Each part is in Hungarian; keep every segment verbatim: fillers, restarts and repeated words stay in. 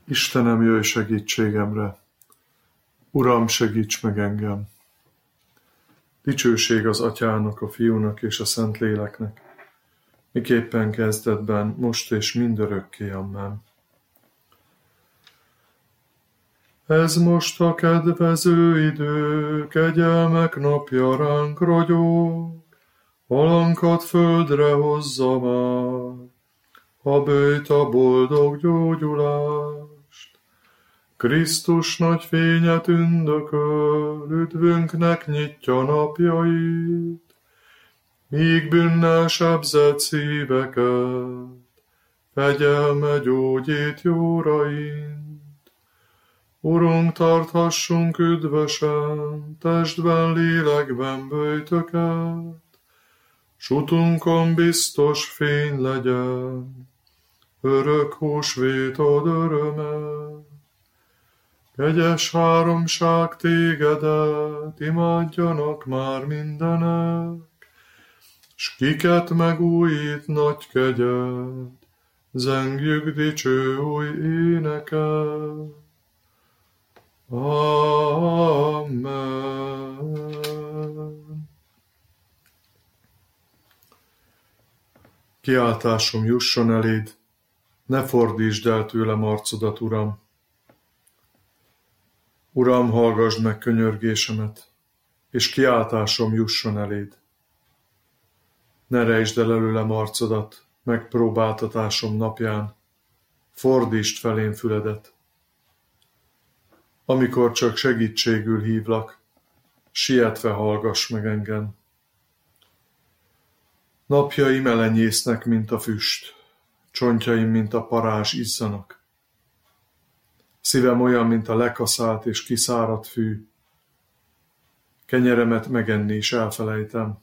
Istenem, jöjj segítségemre! Uram, segíts meg engem! Dicsőség az Atyának, a Fiúnak és a Szentléleknek, miképpen kezdetben, most és mindörökké. Amen. Ez most a kedvező idő, kegyelmek napja ránk ragyog, halankat földre hozza már, a bőjt a boldog gyógyulást. Krisztus nagy fényet ündököl, üdvünknek nyitja napjait, míg bűnnel sebzett szíveket, fegyelme gyógyít jóraint. Urunk, tarthassunk üdvösen, testben, lélekben böjtöket, s utunkon biztos fény legyen, örök húsvétod öröme. Kegyes háromság tégedet, imádjanak már mindenek, s kiket megújít nagy kegyed, zengjük dicső új éneket. Amen. Kiáltásom jusson eléd, ne fordítsd el tőlem arcodat, Uram. Uram, hallgasd meg könyörgésemet, és kiáltásom jusson eléd. Ne rejtsd el előlem arcodat, megpróbáltatásom napján, fordítsd felém füledet. Amikor csak segítségül hívlak, sietve hallgass meg engem. Napjaim elenyésznek, mint a füst, csontjaim, mint a parázs izzanak. Szívem olyan, mint a lekaszált és kiszáradt fű, kenyeremet megenni is elfelejtem.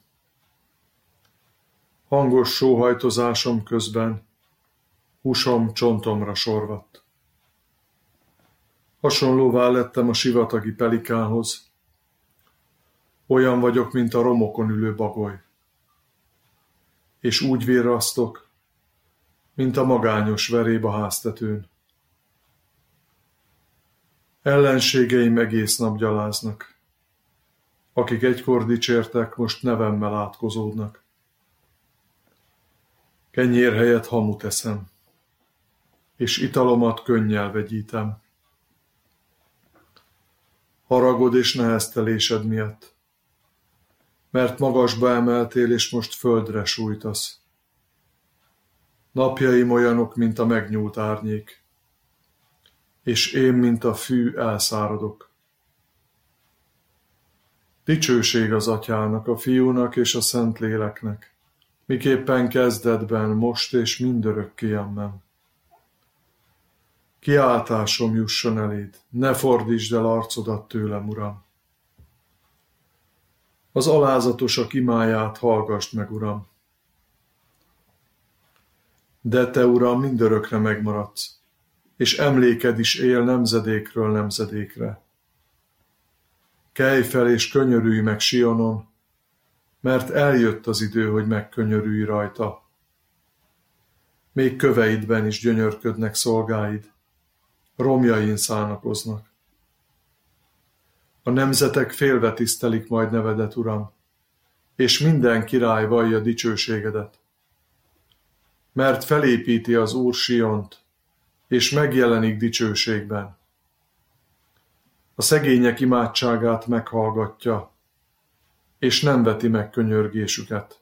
Hangos sóhajtozásom közben húsom csontomra sorvadt. Hasonlóvá lettem a sivatagi pelikánhoz, olyan vagyok, mint a romokon ülő bagoly, és úgy virrasztok, mint a magányos veréb a háztetőn. Ellenségeim egész nap gyaláznak, akik egykor dicsértek, most nevemmel átkozódnak. Kenyér helyett hamut eszem, és italomat könnyel vegyítem. Haragod és neheztelésed miatt, mert magasba emeltél, és most földre sújtasz. Napjaim olyanok, mint a megnyúlt árnyék, és én, mint a fű, elszáradok. Dicsőség az Atyának, a Fiúnak és a Szentléleknek, miképpen kezdetben, most és mindörökké. Amen. Kiáltásom jusson eléd, ne fordítsd el arcodat tőlem, Uram. Az alázatosak imáját hallgasd meg, Uram. De te, Uram, mindörökre megmaradsz, és emléked is él nemzedékről nemzedékre. Kelj fel és könyörülj meg Sionon, mert eljött az idő, hogy megkönyörülj rajta. Még köveidben is gyönyörködnek szolgáid, romjain szánakoznak. A nemzetek félve tisztelik majd nevedet, Uram, és minden király vallja dicsőségedet. Mert felépíti az Úr Siont, és megjelenik dicsőségben. A szegények imádságát meghallgatja, és nem veti meg könyörgésüket.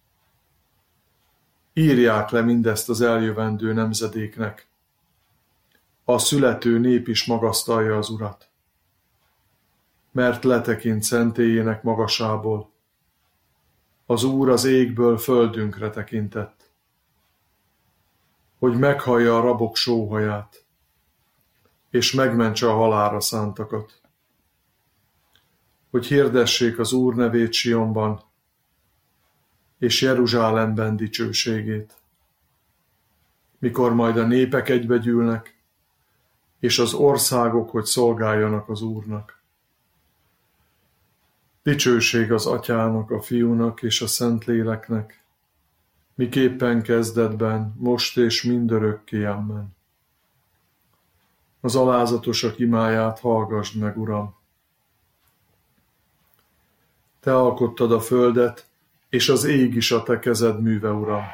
Írják le mindezt az eljövendő nemzedéknek. A születő nép is magasztalja az Urat, mert letekint szentélyének magasából. Az Úr az égből földünkre tekintett, hogy meghallja a rabok sóhaját, és megmentse a halálra szántakat, hogy hirdessék az Úr nevét Sionban, és Jeruzsálemben dicsőségét. Mikor majd a népek egybegyűlnek, és az országok, hogy szolgáljanak az Úrnak. Dicsőség az Atyának, a Fiúnak és a Szentléleknek, miképpen kezdetben, most és mindörökké. Amen. Az alázatosak imáját hallgasd meg, Uram. Te alkottad a földet, és az ég is a te kezed műve, Uram.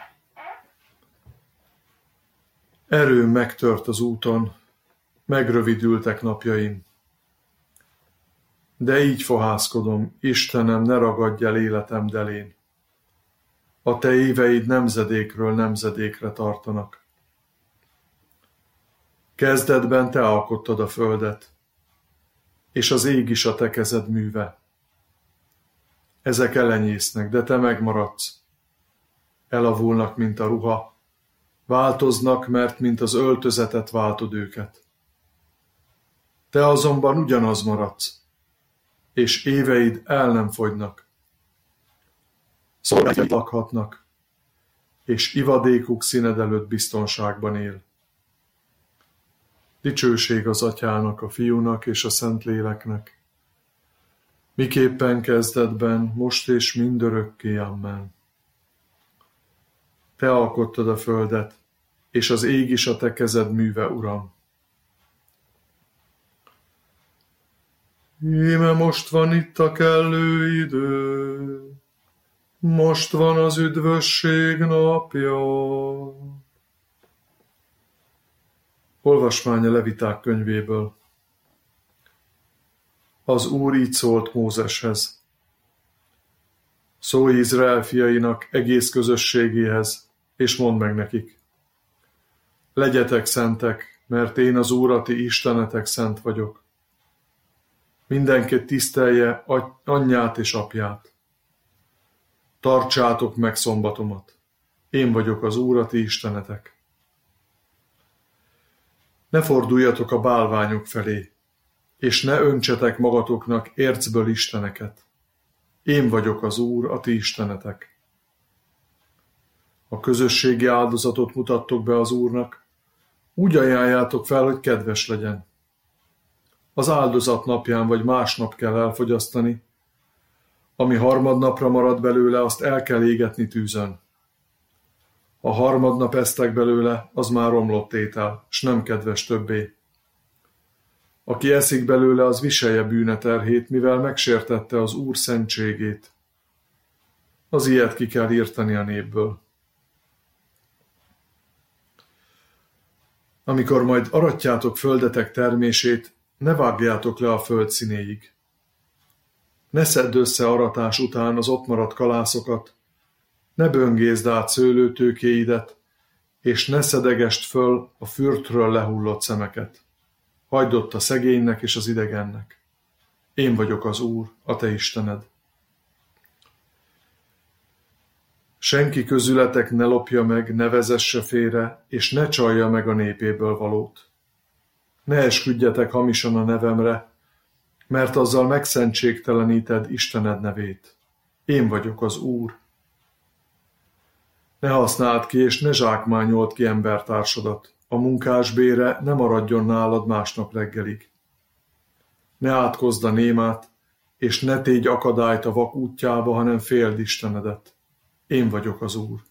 Erőm megtört az úton, megrövidültek napjaim. De így fohászkodom, Istenem, ne ragadj el életem delén. A te éveid nemzedékről nemzedékre tartanak. Kezdetben te alkottad a földet, és az ég is a te kezed műve. Ezek elenyésznek, de te megmaradsz. Elavulnak, mint a ruha, változnak, mert mint az öltözetet váltod őket. Te azonban ugyanaz maradsz, és éveid el nem fogynak. Szolgáid lakhatnak, és ivadékuk színed előtt biztonságban él. Dicsőség az Atyának, a Fiúnak és a Szentléleknek, miképpen kezdetben, most és mindörökké, amen. Te alkottad a földet, és az ég is a te kezed műve, Uram. Íme most van itt a kellő idő, most van az üdvösség napja. Olvasmány a Leviták könyvéből. Az Úr így szólt Mózeshez. Szólj Izrael fiainak egész közösségéhez, és mondd meg nekik. Legyetek szentek, mert én az Úr, a ti istenetek szent vagyok. Mindenki tisztelje anyját és apját. Tartsátok meg szombatomat. Én vagyok az Úr, a ti istenetek. Ne forduljatok a bálványok felé, és ne öntsetek magatoknak ércből isteneket. Én vagyok az Úr, a ti istenetek. A közösségi áldozatot mutattok be az Úrnak, úgy ajánljátok fel, hogy kedves legyen. Az áldozat napján vagy másnap kell elfogyasztani, ami harmadnapra marad belőle, azt el kell égetni tűzön. Ha harmadnap esztek belőle, az már romlott étel, s nem kedves többé. Aki eszik belőle, az viselje bűne terhét, mivel megsértette az Úr szentségét. Az ilyet ki kell írtani a népből. Amikor majd aratjátok földetek termését, ne vágjátok le a föld színéig. Ne szedd össze aratás után az ott maradt kalászokat, ne böngészd át szőlőtőkéidet, és ne szedegest föl a fürtről lehullott szemeket. Hagyd ott a szegénynek és az idegennek. Én vagyok az Úr, a te Istened. Senki közületek ne lopja meg, ne vezesse félre, és ne csalja meg a népéből valót. Ne esküdjetek hamisan a nevemre, mert azzal megszentségteleníted Istened nevét. Én vagyok az Úr. Ne használd ki, és ne zsákmányold ki embertársadat. A munkás bére ne maradjon nálad másnap reggelig. Ne átkozd a némát, és ne tégy akadályt a vak útjába, hanem féld Istenedet. Én vagyok az Úr.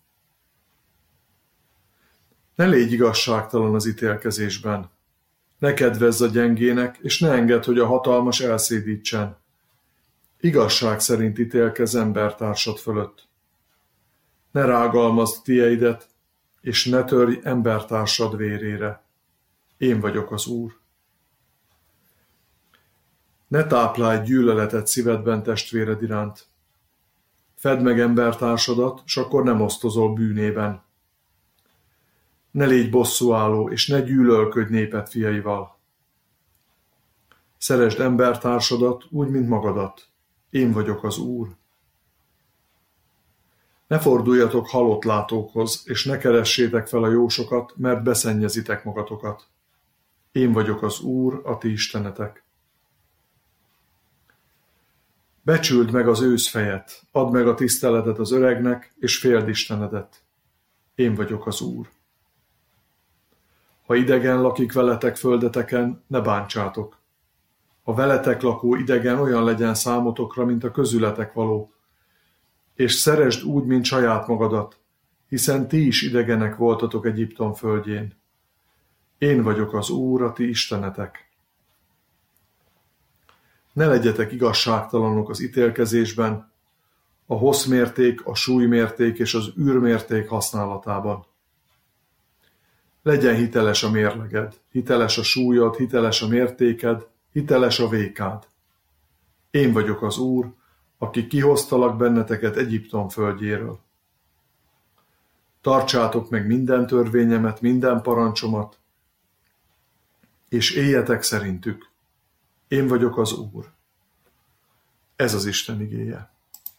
Ne légy igazságtalan az ítélkezésben. Ne kedvezz a gyengének, és ne engedd, hogy a hatalmas elszédítsen. Igazság szerint ítélkezz embertársad fölött. Ne rágalmazd tieidet, és ne törj embertársad vérére. Én vagyok az Úr. Ne táplálj gyűlöletet szívedben testvéred iránt. Fedd meg embertársadat, s akkor nem osztozol bűnében. Ne légy bosszúálló, és ne gyűlölködj néped fiaival. Szeresd embertársadat úgy, mint magadat. Én vagyok az Úr. Ne forduljatok halott látókhoz, és ne keressétek fel a jósokat, mert beszennyezitek magatokat. Én vagyok az Úr, a ti istenetek. Becsüld meg az őszfejet, add meg a tiszteletet az öregnek, és féld Istenedet. Én vagyok az Úr. Ha idegen lakik veletek földeteken, ne bántsátok. A veletek lakó idegen olyan legyen számotokra, mint a közületek való, és szeresd úgy, mint saját magadat, hiszen ti is idegenek voltatok Egyiptom földjén. Én vagyok az Úr, a ti istenetek. Ne legyetek igazságtalanok az ítélkezésben, a hosszmérték, a súlymérték és az űrmérték használatában. Legyen hiteles a mérleged, hiteles a súlyod, hiteles a mértéked, hiteles a vékád. Én vagyok az Úr, aki kihoztalak benneteket Egyiptom földjéről. Tartsátok meg minden törvényemet, minden parancsomat, és éljetek szerintük. Én vagyok az Úr. Ez az Isten igéje.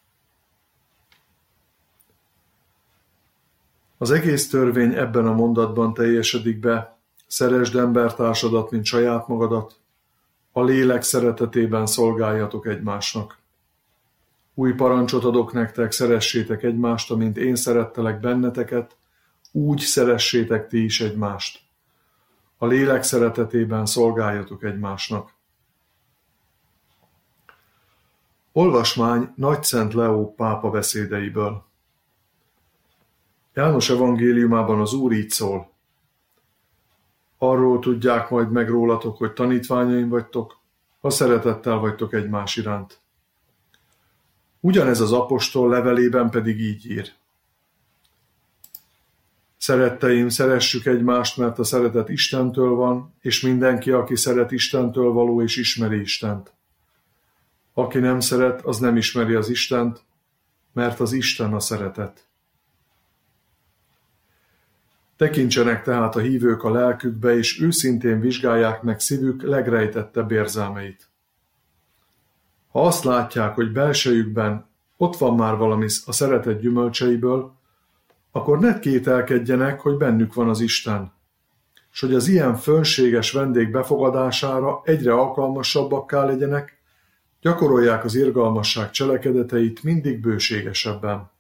Az egész törvény ebben a mondatban teljesedik be: szeresd embertársadat, mint saját magadat, a lélek szeretetében szolgáljatok egymásnak. Új parancsot adok nektek, szeressétek egymást, amint én szerettelek benneteket, úgy szeressétek ti is egymást. A lélek szeretetében szolgáljatok egymásnak. Olvasmány Nagyszent Leó pápa beszédeiből. János evangéliumában az Úr így szól: arról tudják majd meg rólatok, hogy tanítványaim vagytok, ha szeretettel vagytok egymás iránt. Ugyanez az apostol levelében pedig így ír: szeretteim, szeressük egymást, mert a szeretet Istentől van, és mindenki, aki szeret, Istentől való és ismeri Istent. Aki nem szeret, az nem ismeri az Istent, mert az Isten a szeretet. Tekintsenek tehát a hívők a lelkükbe, és őszintén vizsgálják meg szívük legrejtettebb érzelmeit. Ha azt látják, hogy belsejükben ott van már valami a szeretet gyümölcseiből, akkor ne kételkedjenek, hogy bennük van az Isten, s hogy az ilyen fönséges vendég befogadására egyre alkalmasabbakká legyenek, gyakorolják az irgalmasság cselekedeteit mindig bőségesebben.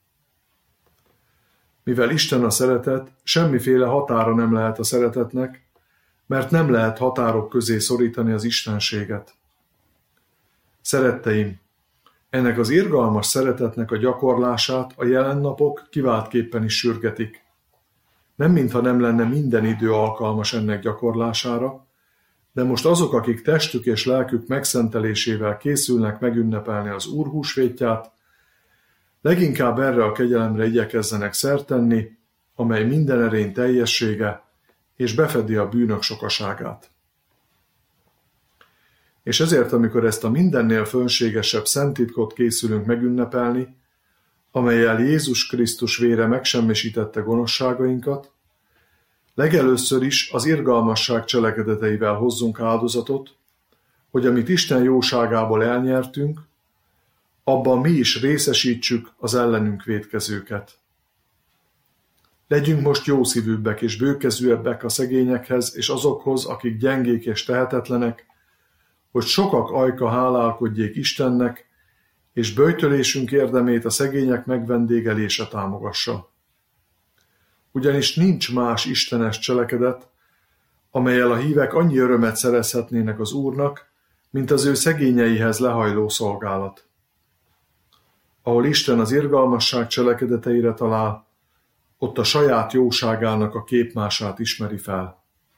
Mivel Isten a szeretet, semmiféle határa nem lehet a szeretetnek, mert nem lehet határok közé szorítani az istenséget. Szeretteim, ennek az irgalmas szeretetnek a gyakorlását a jelennapok kiváltképpen is sürgetik. Nem mintha nem lenne minden idő alkalmas ennek gyakorlására, de most azok, akik testük és lelkük megszentelésével készülnek megünnepelni az Úr húsvétját, leginkább erre a kegyelemre igyekezzenek szert tenni, amely minden erény teljessége, és befedi a bűnök sokaságát. És ezért, amikor ezt a mindennél fönségesebb szenttitkot készülünk megünnepelni, amellyel Jézus Krisztus vére megsemmisítette gonoszságainkat, legelőször is az irgalmasság cselekedeteivel hozzunk áldozatot, hogy amit Isten jóságából elnyertünk, abban mi is részesítsük az ellenünk vétkezőket. Legyünk most jószívűbbek és bőkezűebbek a szegényekhez és azokhoz, akik gyengék és tehetetlenek, hogy sokak ajka hálálkodjék Istennek, és böjtölésünk érdemét a szegények megvendégelése támogassa. Ugyanis nincs más istenes cselekedet, amellyel a hívek annyi örömet szerezhetnének az Úrnak, mint az ő szegényeihez lehajló szolgálat. Ahol Isten az irgalmasság cselekedeteire talál, ott a saját jóságának a képmását ismeri fel.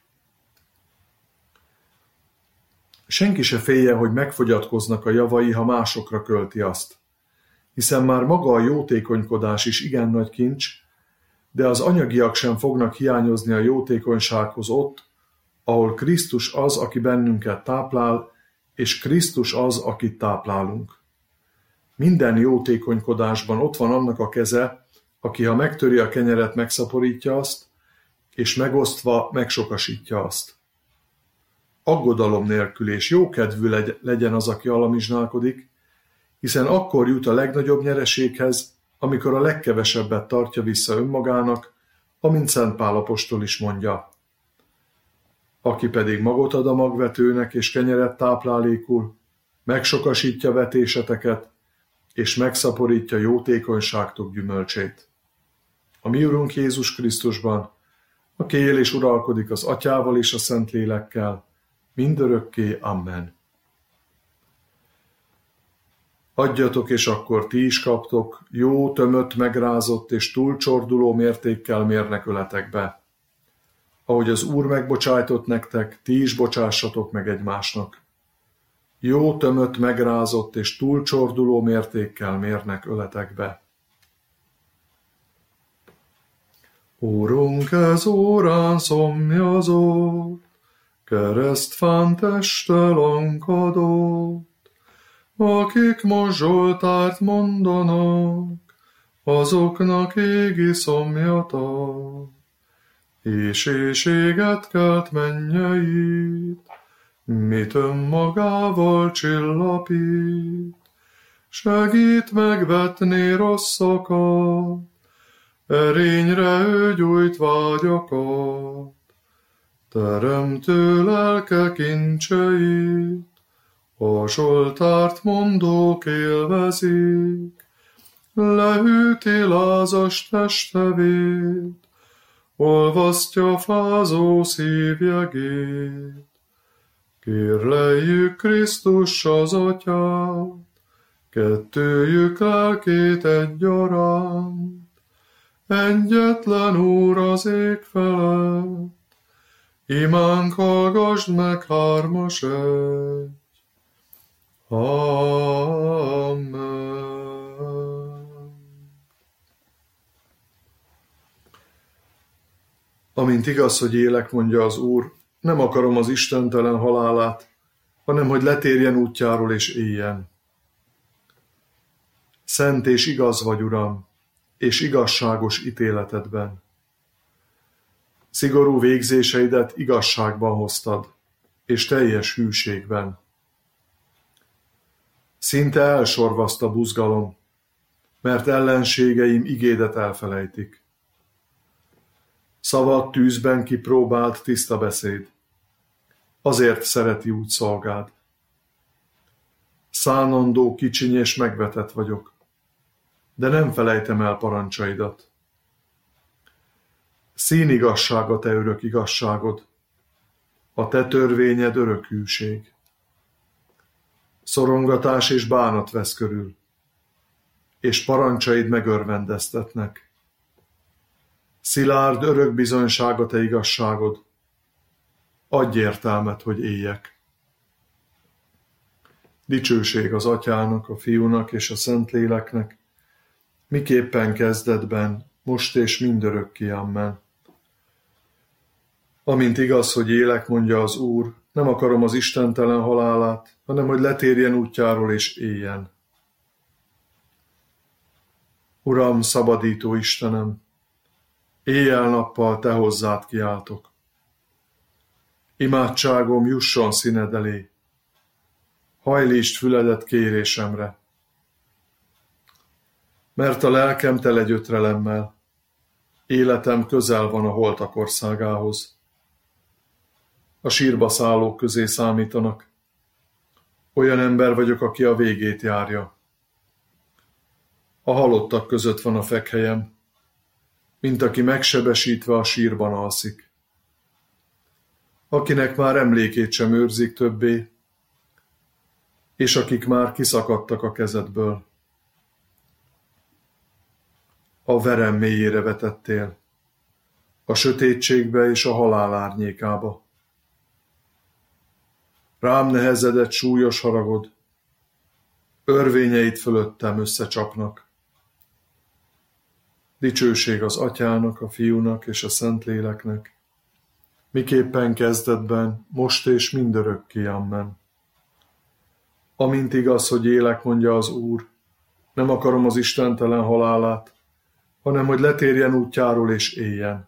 Senki se félje, hogy megfogyatkoznak a javai, ha másokra költi azt, hiszen már maga a jótékonykodás is igen nagy kincs, de az anyagiak sem fognak hiányozni a jótékonysághoz ott, ahol Krisztus az, aki bennünket táplál, és Krisztus az, akit táplálunk. Minden jótékonykodásban ott van annak a keze, aki ha megtöri a kenyeret, megszaporítja azt, és megosztva megsokasítja azt. Aggodalom nélkül és jókedvű legyen az, aki alamizsnálkodik, hiszen akkor jut a legnagyobb nyereséghez, amikor a legkevesebbet tartja vissza önmagának, amint Szent Pál apostol is mondja. Aki pedig magot ad a magvetőnek és kenyeret táplálékul, megsokasítja vetéseteket, és megszaporítja jótékonyságtok gyümölcsét. A mi Urunk Jézus Krisztusban, aki él és uralkodik az Atyával és a Szentlélekkel, mindörökké. Amen. Adjatok, és akkor ti is kaptok, jó, tömött, megrázott és túlcsorduló mértékkel mérnek öletekbe. ahogy az Úr megbocsájtott nektek, ti is bocsássatok meg egymásnak. Jó tömött, megrázott és túlcsorduló mértékkel mérnek öletekbe. Úrunk, ez órán szomjazott, keresztfán teste lankadott, akik most Zsoltárt mondanak, azoknak égi szomjata, és éjséget kelt mennyeit, mit önmagával csillapít, segít megvetni rosszakat, erényre ő gyújt vágyakat, teremtő lelke kincseit, a Zsoltárt mondók élvezik, lehűti lázas testvét, olvasztja fázó szívjegét. Kérleljük Krisztus az Atyát, kettőjük lelkét egyaránt, egyetlen Úr az ég felett, imánk hallgasd meg hármas egy. Amen. Amint igaz, hogy élek, mondja az Úr, nem akarom az istentelen halálát, hanem hogy letérjen útjáról és éljen. Szent és igaz vagy, Uram, és igazságos ítéletedben. Szigorú végzéseidet igazságban hoztad, és teljes hűségben. Szinte elsorvaszt a buzgalom, mert ellenségeim igédet elfelejtik. Szavad tűzben kipróbált tiszta beszéd. Azért szereti úgy szolgád. Szánandó, kicsiny és megvetett vagyok, de nem felejtem el parancsaidat. Színigazság a te örök igazságod, a te törvényed örök hűség. Szorongatás és bánat vesz körül, és parancsaid megörvendeztetnek. Szilárd örök bizonyság a te igazságod, adj értelmet, hogy éljek. Dicsőség az Atyának, a Fiúnak és a Szentléleknek, miképpen kezdetben, most és mindörökké, amen. Amint igaz, hogy élek, mondja az Úr, nem akarom az istentelen halálát, hanem hogy letérjen útjáról és éljen. Uram, szabadító Istenem, éjjel-nappal te hozzád kiáltok. Imádságom jusson színed elé, hajlítsd füledet kérésemre. Mert a lelkem tele gyötrelemmel, életem közel van a holtak országához. A sírba szállók közé számítanak. Olyan ember vagyok, aki a végét járja. A halottak között van a fekhelyem, mint aki megsebesítve a sírban alszik. Akinek már emlékét sem őrzik többé, és akik már kiszakadtak a kezedből. A verem mélyére vetettél, a sötétségbe és a halál árnyékába. Rám nehezedett súlyos haragod, örvényeit fölöttem összecsapnak. Dicsőség az Atyának, a Fiúnak és a Szentléleknek, miképpen kezdetben, most és mindörökké, amen. Amint igaz, hogy élek, mondja az Úr, nem akarom az istentelen halálát, hanem hogy letérjen útjáról és éljen.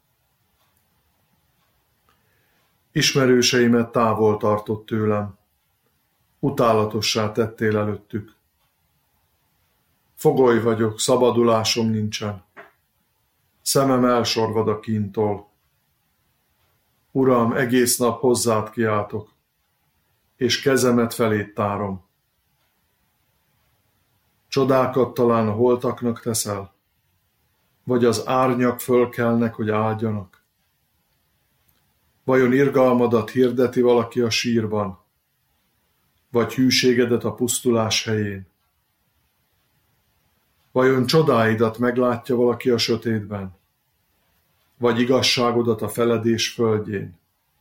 Ismerőseimet távol tartott tőlem, utálatossá tettél előttük. Fogoly vagyok, szabadulásom nincsen, szemem elsorvad a kíntól. Uram, egész nap hozzád kiáltok, és kezemet feléd tárom. Csodákat talán a holtaknak teszel, vagy az árnyak fölkelnek, hogy áldjanak? Vajon irgalmadat hirdeti valaki a sírban, vagy hűségedet a pusztulás helyén? Vajon csodáidat meglátja valaki a sötétben, vagy igazságodat a feledés földjén.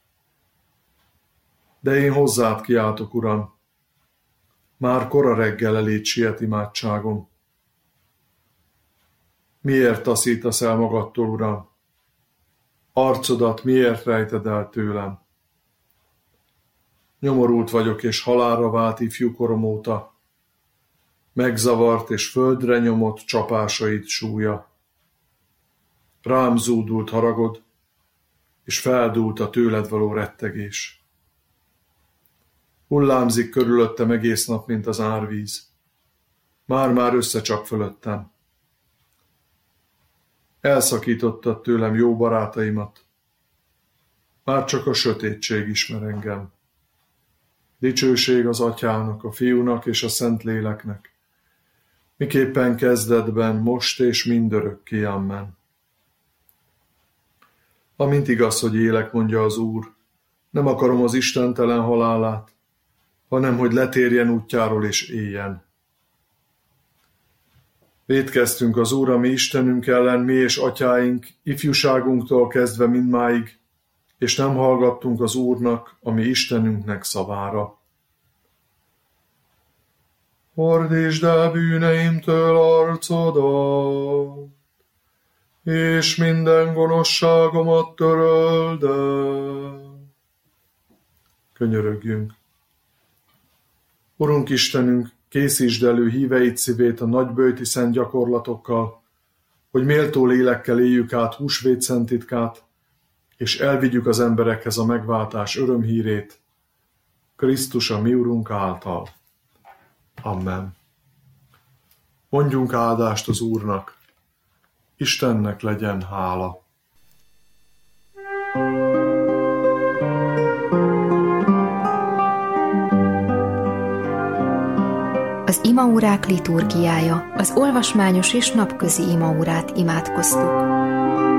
De én hozzád kiáltok, Uram, már kora reggel eléd siet imádságom. Miért taszítasz el magadtól, Uram? Arcodat miért rejted el tőlem? Nyomorult vagyok, és halálra vált ifjúkorom óta. Megzavart és földre nyomott csapásaid súlya. Rám zúdult haragod, és feldúlt a tőled való rettegés. Hullámzik körülöttem egész nap, mint az árvíz. Már-már összecsap fölöttem. Elszakítottad tőlem jó barátaimat. Már csak a sötétség ismer engem. Dicsőség az Atyának, a Fiúnak és a Szentléleknek, miképpen kezdetben, most és mindörökké, amen. Amint igaz, hogy élek, mondja az Úr, nem akarom az istentelen halálát, hanem hogy letérjen útjáról és éljen. Vétkeztünk az Úr, a mi Istenünk ellen, mi és atyáink, ifjúságunktól kezdve mindmáig, és nem hallgattunk az Úrnak, a mi Istenünknek szavára. Fordítsd el bűneimtől arcodat, és minden gonoszságomat töröld el. Könyörögjünk. Urunk Istenünk, készítsd elő híveid szívét a nagyböjti szent gyakorlatokkal, hogy méltó lélekkel éljük át húsvét szent titkát, és elvigyük az emberekhez a megváltás örömhírét, Krisztus a mi Urunk által. Amen. Mondjunk áldást az Úrnak, Istennek legyen hála. Az imaórák liturgiája, az olvasmányos és napközi imaórát imádkoztuk.